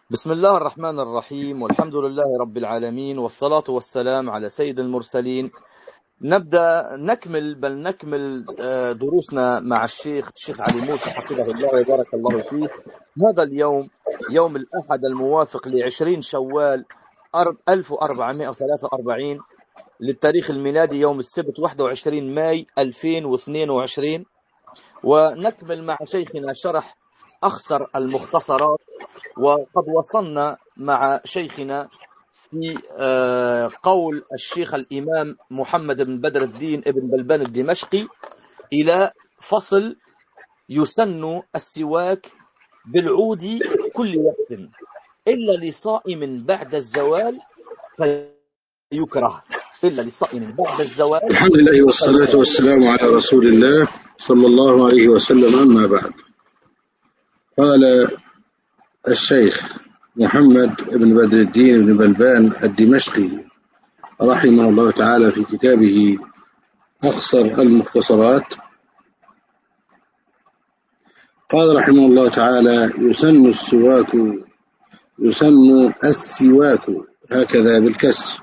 بسم الله الرحمن الرحيم، والحمد لله رب العالمين، والصلاة والسلام على سيد المرسلين. نبدأ نكمل دروسنا مع الشيخ علي موسى حفظه الله وبارك الله فيه. هذا اليوم يوم الأحد الموافق ل20 شوال 1443 للتاريخ الميلادي، يوم السبت 21 ماي 2022. ونكمل مع شيخنا شرح أخصر المختصرات. وقد وصلنا مع شيخنا في قول الشيخ الإمام محمد بن بدر الدين ابن بلبان الدمشقي إلى فصل: يسن السواك بالعود كل وقت إلا لصائم بعد الزوال فيكره. إلا لصائم بعد الزوال. الحمد لله والصلاة والسلام على رسول الله صلى الله عليه وسلم. أما بعد، قال الشيخ محمد بن بدر الدين بن بلبان الدمشقي رحمه الله تعالى في كتابه أخصر المختصرات، قال رحمه الله تعالى: يسن السواك هكذا بالكسر،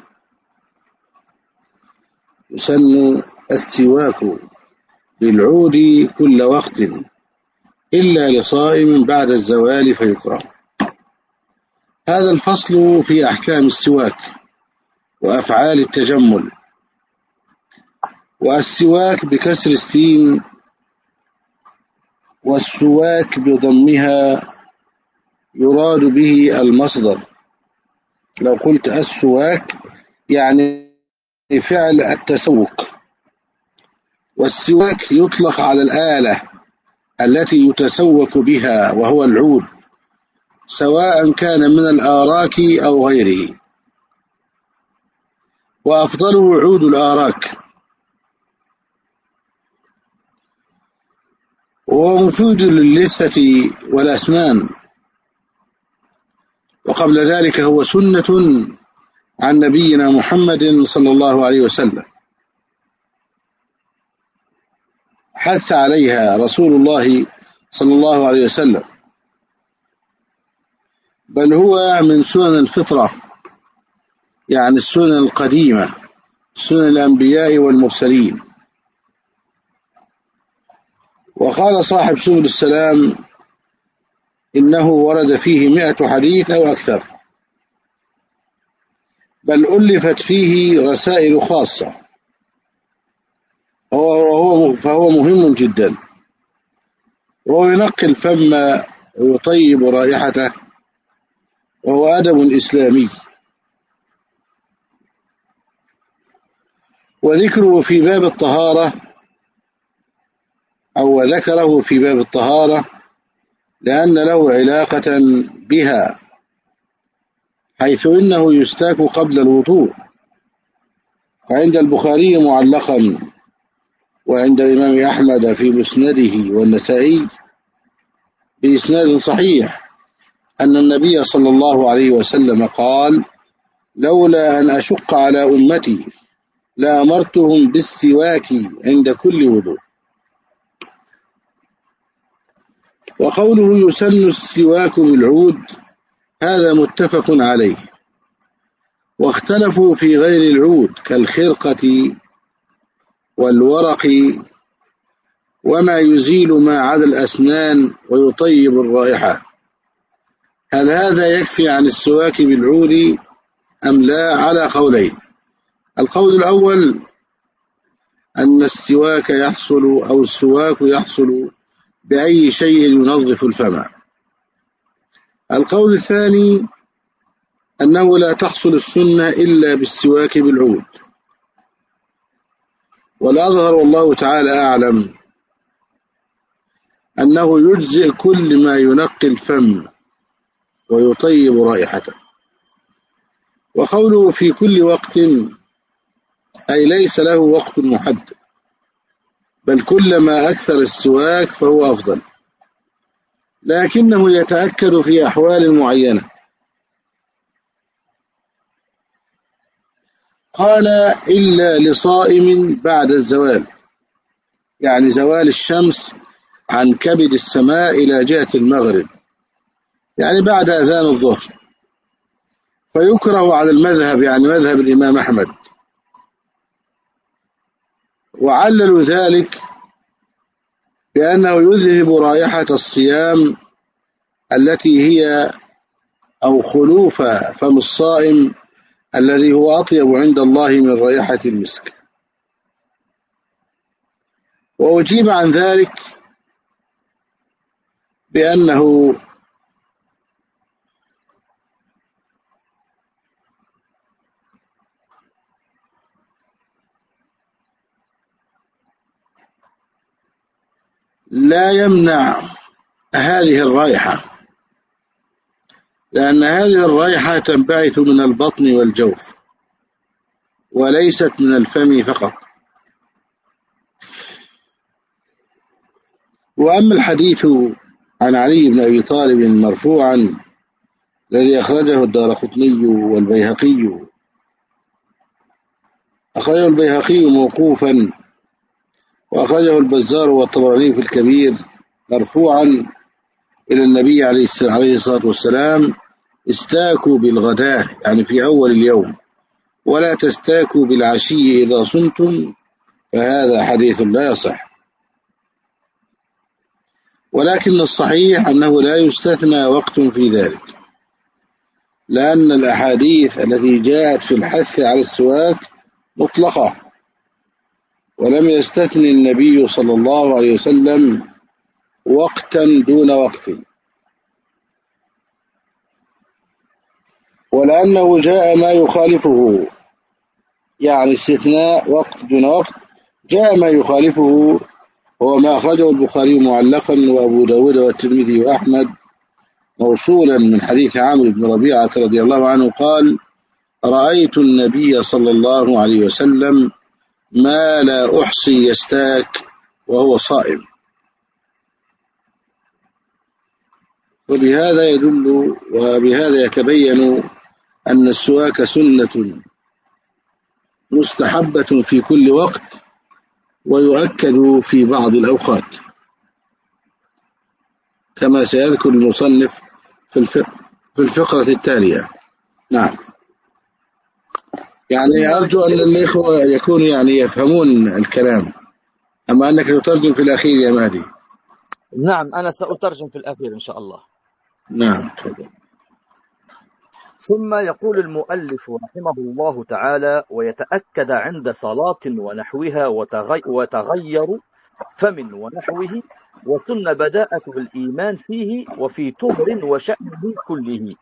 يسن السواك بالعود كل وقت إلا لصائم بعد الزوال فيكره. هذا الفصل في أحكام السواك وأفعال التجمل. والسواك بكسر السين، والسواك بضمها يراد به المصدر. لو قلت السواك يعني فعل التسوك، والسواك يطلق على الآلة التي يتسوك بها وهو العود، سواء كان من الآراك أو غيره، وأفضله عود الآراك، وهو مفيد للثة والأسنان. وقبل ذلك هو سنة عن نبينا محمد صلى الله عليه وسلم، حث عليها رسول الله صلى الله عليه وسلم، بل هو من سنن الفطرة، يعني السنن القديمة، سنن الأنبياء والمرسلين. وقال صاحب سبل السلام: إنه ورد فيه 100 حديث أو أكثر، بل ألفت فيه رسائل خاصة، فهو مهم جدا، وهو ينقي الفم ويطيب رائحته، وهو أدب إسلامي. وذكره في باب الطهارة، أو ذكره في باب الطهارة لأن له علاقة بها، حيث إنه يستاك قبل الوضوء. فعند البخاري معلقا، وعند الإمام أحمد في مسنده والنسائي بإسناد صحيح أن النبي صلى الله عليه وسلم قال: لولا أن أشق على أمتي لأمرتهم بالسواك عند كل وضوء. وقوله يسن السواك بالعود هذا متفق عليه، واختلفوا في غير العود كالخرقة والورق وما يزيل ما عدا الأسنان ويطيب الرائحة. هل هذا يكفي عن السواك بالعود أم لا؟ على قولين. القول الأول أن السواك يحصل بأي شيء ينظف الفم. القول الثاني أنه لا تحصل السنة إلا بالسواك بالعود. والأظهر والله تعالى أعلم أنه يجزئ كل ما ينقي الفم ويطيب رائحته. وقوله في كل وقت أي ليس له وقت محدد، بل كلما أكثر السواك فهو أفضل، لكنه يتأكد في أحوال معينة. قال: إلا لصائم بعد الزوال، يعني زوال الشمس عن كبد السماء إلى جهة المغرب، يعني بعد أذان الظهر. فيكره على المذهب، يعني مذهب الإمام أحمد. وعللوا ذلك بأنه يذهب رائحة الصيام التي هي أو خلوف فم الصائم الذي هو أطيب عند الله من رائحة المسك. وأجيب عن ذلك بأنه لا يمنع هذه الرائحة، لأن هذه الرائحة تنبعث من البطن والجوف وليست من الفم فقط. وأما الحديث عن علي بن أبي طالب مرفوعا الذي أخرجه الدارقطني والبيهقي، أخرجه البيهقي موقوفا، وأخرجه البزار والطبراني في الكبير مرفوعا إلى النبي عليه الصلاة والسلام: استاكوا بالغداة، يعني في أول اليوم، ولا تستاكوا بالعشي إذا صمتم، فهذا حديث لا يصح. ولكن الصحيح أنه لا يستثنى وقت في ذلك، لأن الأحاديث التي جاءت في الحث على السواك مطلقة، ولم يستثني النبي صلى الله عليه وسلم وقتا دون وقت. ولأنه جاء ما يخالفه، يعني استثناء وقت دون وقت، جاء ما يخالفه، هو ما أخرجه البخاري معلقا وأبو داود والترمذي وأحمد موصولا من حديث عامر بن ربيعة رضي الله عنه قال: رأيت النبي صلى الله عليه وسلم ما لا أحصي يستاك وهو صائم. وبهذا يدل وبهذا يتبين أن السواك سنة مستحبة في كل وقت، ويؤكد في بعض الأوقات، كما سيذكر المصنف في الفقرة التالية. نعم. يعني أرجو أن الإخوة يكونوا يعني يفهمون الكلام، أما أنك تترجم في الأخير يا مهدي. نعم، أنا سأترجم في الأخير إن شاء الله. نعم تفضل. ثم يقول المؤلف رحمه الله تعالى: ويتأكد عند صلاة ونحوها وتغير فم ونحوه، وسن بداءة الإيمان فيه وفي طهر وشأنه كله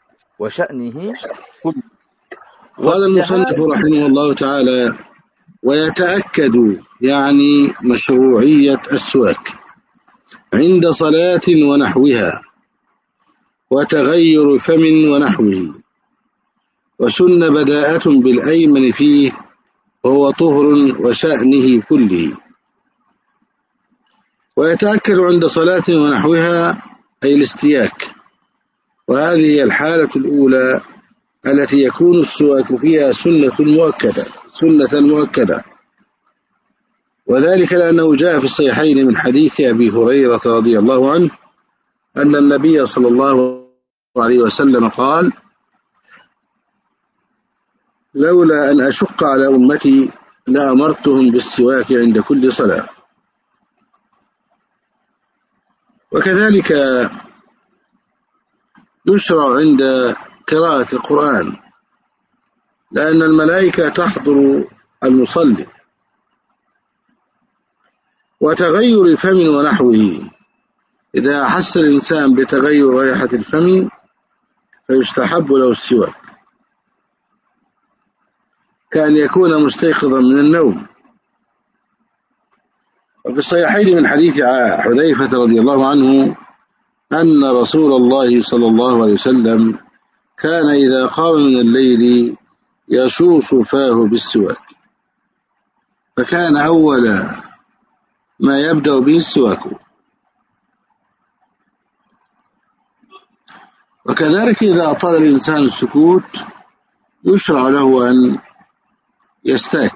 قال المصنف رحمه الله تعالى: ويتأكد يعني مشروعية السواك عند صلاة ونحوها وتغير فم ونحوه، وسن بداءة بالأيمن فيه وهو طهر وشأنه كله. ويتأكد عند صلاة ونحوها أي الاستياك، وهذه هي الحالة الأولى التي يكون السواك فيها سنة مؤكدة، وذلك لأنه جاء في الصحيحين من حديث أبي هريرة رضي الله عنه أن النبي صلى الله عليه وسلم قال: لولا أن أشق على أمتي لأمرتهم بالسواك عند كل صلاة. وكذلك يشرع عند قراءة القرآن، لأن الملائكة تحضر المصلي. وتغير فم ونحوه، إذا أحس الإنسان بتغير رائحة الفم فيستحب له السواك، كأن يكون مستيقظا من النوم. وفي الصحيحين من حديث حذيفة رضي الله عنه أن رسول الله صلى الله عليه وسلم كان إذا قام من الليل يشوص فاه بالسواك، فكان أول ما يبدأ به السواك. وكذلك إذا أطال الإنسان السكوت يشرع له أن يستاك.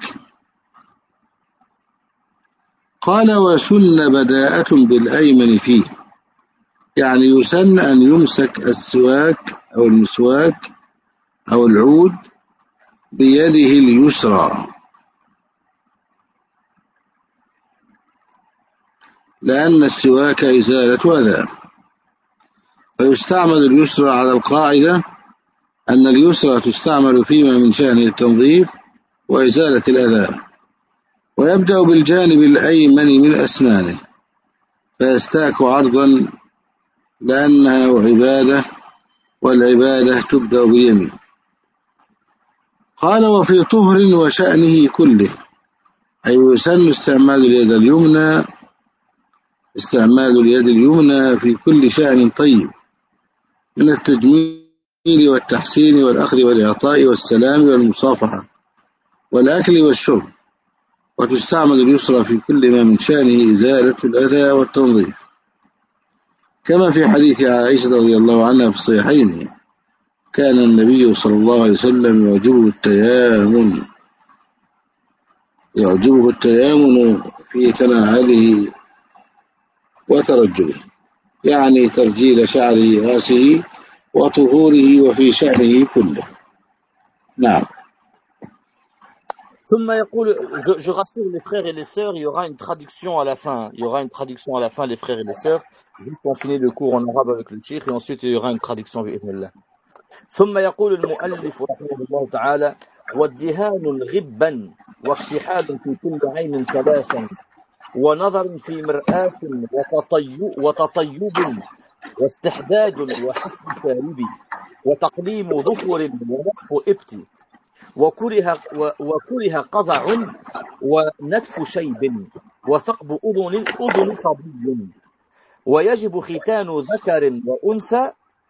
قال: وسن بداءة بالأيمن فيه، يعني يسن أن يمسك السواك أو المسواك أو العود بيده اليسرى، لأن السواك إزالة أذى، فيستعمل اليسرى على القاعدة أن اليسرى تستعمل فيما من شأنه التنظيف وإزالة الأذى، ويبدأ بالجانب الأيمن من أسنانه فيستاك عرضا لأنها عبادة، والعبادة تبدأ باليمين. قال: وفي طهر وشأنه كله، أي يسن استعمال اليد اليمنى في كل شأن طيب من التجميل والتحسين والأخذ والإعطاء والسلام والمصافحة والأكل والشرب، وتستعمل اليسرى في كل ما من شأنه إزالة الأذى والتنظيف، كما في حديث عائشة رضي الله عنها في الصحيحين: كان النبي صلى الله عليه وسلم يعجبه التيامن في تنعله وترجله، يعني ترجيل شعر رأسه وطهوره وفي شأنه كله. نعم. ثم يقول, je rassure les frères et les sœurs, il y aura une traduction à la fin. Il y aura une traduction à la fin, les frères et les sœurs. Juste on finit le cours en arabe avec le cheikh et ensuite il y aura une traduction بإذن الله. ثم يقول المؤلف رحمه الله تعالى: والدهان غبا واكتحال في كل عين ثلاثا ونظر في مرآة وتطيب واستحداد وحسن شارب وتقليم ظفر ونفخ إبت وكره قزع ونتف شيب وثقب أذن صبي، ويجب ختان ذكر وأنثى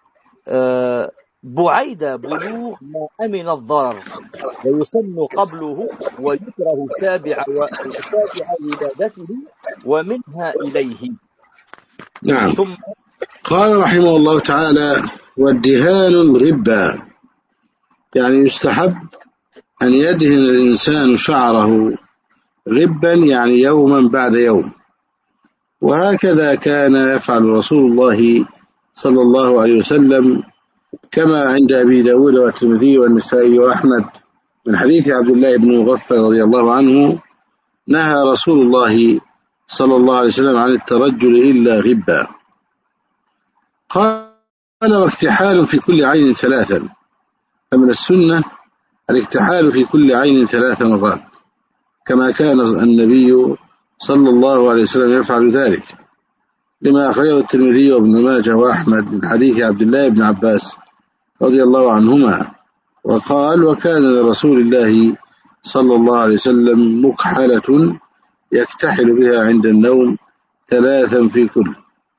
بعيد بلوغ ما أمن الضرر، ويسن قبله ويكره سابع ولادته ومنها إليه. نعم. قال رحمه الله تعالى: والدهان غبا، يعني يستحب أن يدهن الإنسان شعره غبا، يعني يوما بعد يوم، وهكذا كان يفعل رسول الله صلى الله عليه وسلم، كما عند أبي داود والترمذي والنسائي وأحمد من حديث عبد الله بن مغفل رضي الله عنه: نهى رسول الله صلى الله عليه وسلم عن الترجل إلا غبا. قال: واكتحال في كل عين ثلاثا، فمن السنة الاكتحال في كل عين 3 مرات، كما كان النبي صلى الله عليه وسلم يفعل ذلك، لما أخرجه الترمذي وابن ماجه وأحمد من حديث عبد الله بن عباس رضي الله عنهما، وقال: وكان لرسول الله صلى الله عليه وسلم مكحلة يكتحل بها عند النوم 3 في كل،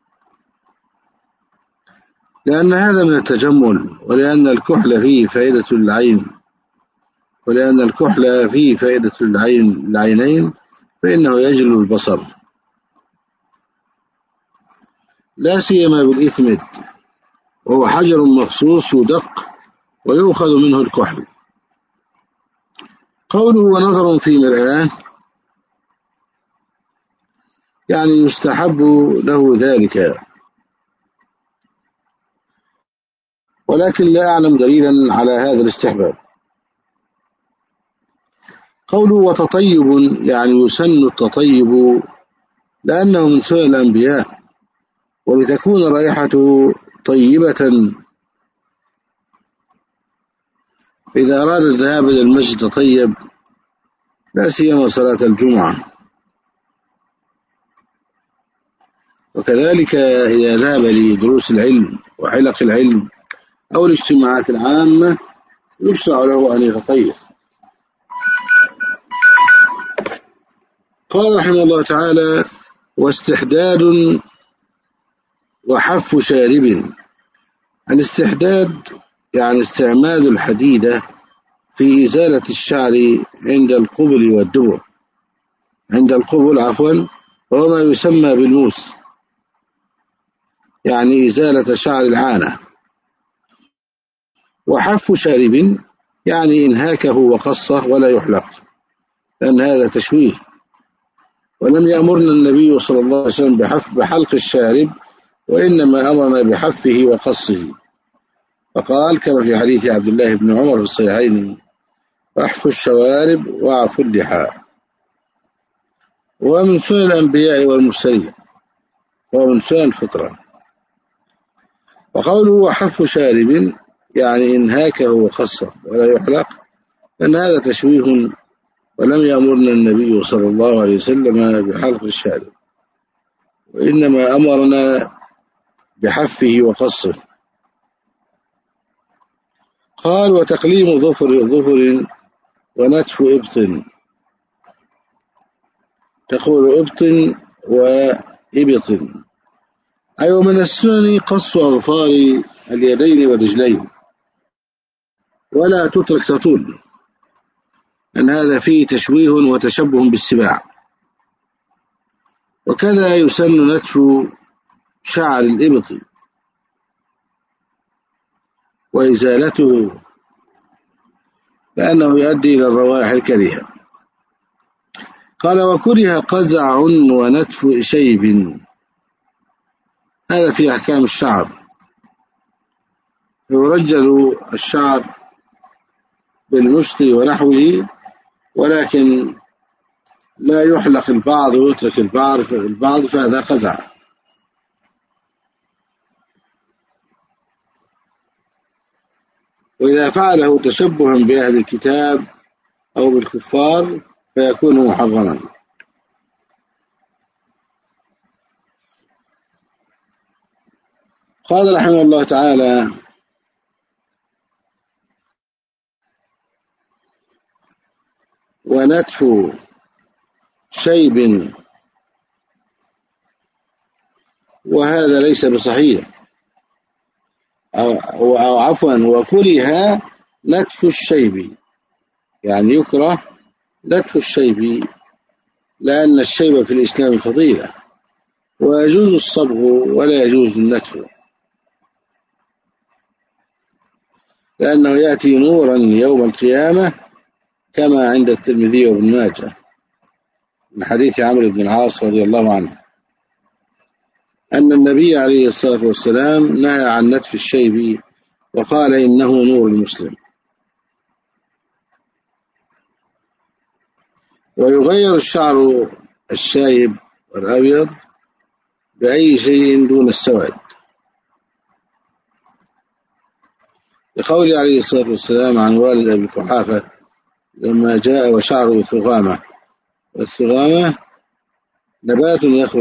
لأن هذا من التجمل، ولأن الكحل فيه فائدة العينين، فإنه يجلو البصر، لا سيما بالإثمد، وهو حجر مخصوص يدق ويؤخذ منه الكحل. قوله: ونظر في مرآة، يعني يستحب له ذلك، ولكن لا أعلم دليلا على هذا الاستحباب. قوله: وتطيب، يعني يسن التطيب لأنه من سنن الأنبياء، ولتكون رائحته طيبة، إذا أراد الذهاب إلى المسجد تطيب، لا سيما صلاة الجمعة، وكذلك إذا ذهب لدروس العلم وحلق العلم أو الاجتماعات العامة يشرع له أن يتطيب. قال رحمه الله تعالى: واستحداد وحف شارب. الاستحداد يعني استعمال الحديدة في إزالة الشعر عند القبل والدبر. عند القبل وهو ما يسمى بالموس، يعني إزالة شعر العانة. وحف شارب يعني إنهاكه وقصه ولا يحلق، لأن هذا تشويه، ولم يأمرنا النبي صلى الله عليه وسلم بحلق الشارب، وإنما أمرنا بحفه وقصه. فقال كما في حديث عبد الله بن عمر في الصحيحين: احفوا الشوارب واعفوا اللحى. ومن سنن الأنبياء والمرسلين، ومن سنن الفطرة. وقوله وحف شارب يعني إنهاكه وقصه ولا يحلق، لأن هذا تشويه، ولم يأمرنا النبي صلى الله عليه وسلم بحلق الشارب، وإنما أمرنا بحفه وقصه. قال وتقليم ظفر ونتف إبط. تقول إبط وإبط. أي ومن السنن قص أظفار اليدين والرجلين، ولا تترك تطول، أن هذا فيه تشويه وتشبه بالسباع. وكذا يسن نتف شعر الإبط وإزالته، لأنه يؤدي إلى الروائح الكريهة. قال وكره قزع ونتف شيب. هذا في أحكام الشعر، يرجل الشعر بالمشط ونحوه، ولكن لا يحلق البعض ويترك البعض، فهذا قزع. وإذا فعله تشبها بأهل الكتاب أو بالكفار فيكون محرما. قال رحمه الله تعالى ونتف شيب، وهذا ليس بصحيح، أو عفوا وكره نتف الشيب، يعني يكره نتف الشيب، لأن الشيب في الإسلام فضيلة، ويجوز الصبغ ولا يجوز النتف، لأنه يأتي نورا يوم القيامة كما عند الترمذي وابن ماجه من حديث عمرو بن العاص رضي الله عنه أن النبي عليه الصلاة والسلام نهى عن نتف الشيب، وقال إنه نور المسلم. ويغير الشعر الشايب والأبيض بأي شيء دون السواد، لقول عليه الصلاة والسلام عن والد أبي قحافة لما جاء وشعره ثغامة، والثغامة نبات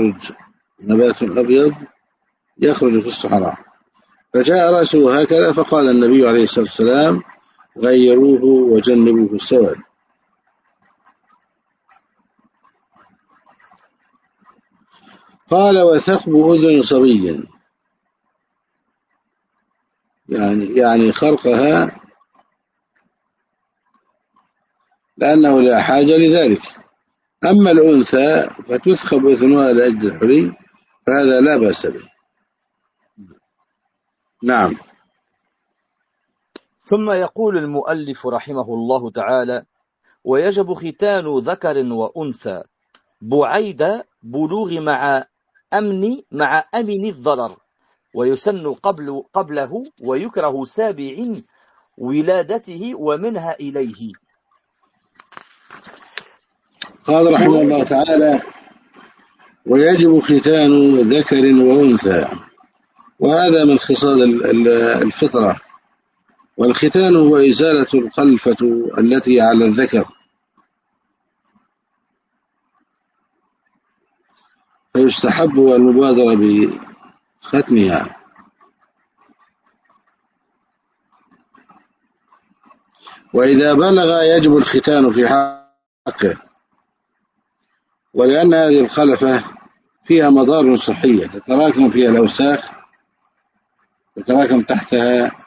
أبيض يخرج في الصحراء، فجاء رأسه هكذا، فقال النبي عليه الصلاة والسلام غيروه وجنبوه السواد. قال وثقب أذن صبي، يعني خرقها لأنه لا حاجة لذلك. أما الأنثى فتثخب أذنها لأجل الحلي، فهذا لا بأس به. نعم. ثم يقول المؤلف رحمه الله تعالى ويجب ختان ذكر وأنثى بعيد بلوغ مع أمن الضرر، ويسن قبله، ويكره سابع ولادته ومنها إليه. قال رحمه الله تعالى ويجب ختان ذكر وأنثى، وهذا من خصال الفطرة. والختان هو إزالة القلفة التي على الذكر، فيستحب المبادرة بختمها. وإذا بلغ يجب الختان في حقه، ولأن هذه الخلفة فيها مضار صحية، تتراكم فيها الأوساخ، تتراكم تحتها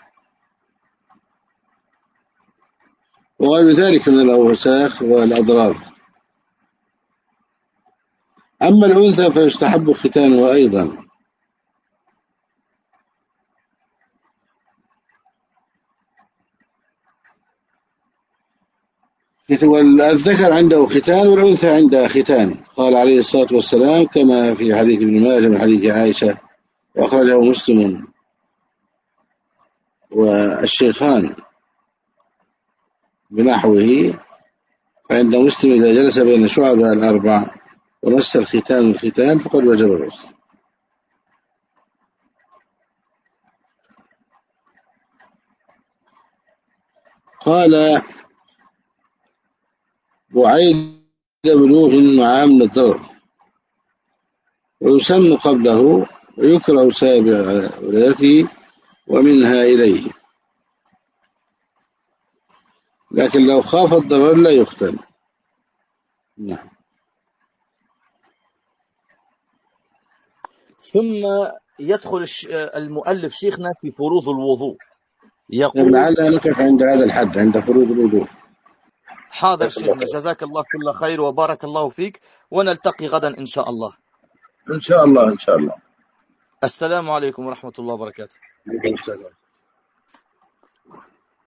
وغير ذلك من الأوساخ والأضرار. أما الأنثى فيستحب ختانها أيضا. والذكر عنده ختان والأنثى عندها ختان، قال عليه الصلاة والسلام كما في حديث ابن ماجه من حديث عائشة وأخرجه مسلم والشيخان بنحوه، فعند مسلم إذا جلس بين شعبها الأربع ومس الختان فقد وجب الغسل. قال بعيد بلوغ مع من الضرر، ويسن قبله، ويكره سابع ولادته ومنها إليه، لكن لو خاف الضرر لا يختن. نعم. ثم يدخل المؤلف شيخنا في فروض الوضوء، نعم، يقول لعلنا نقف عند هذا الحد، عند فروض الوضوء. حاضر شيخنا، جزاك الله كل خير وبارك الله فيك، ونلتقي غدا إن شاء الله. إن شاء الله، إن شاء الله. السلام عليكم ورحمة الله وبركاته. عليكم السلام.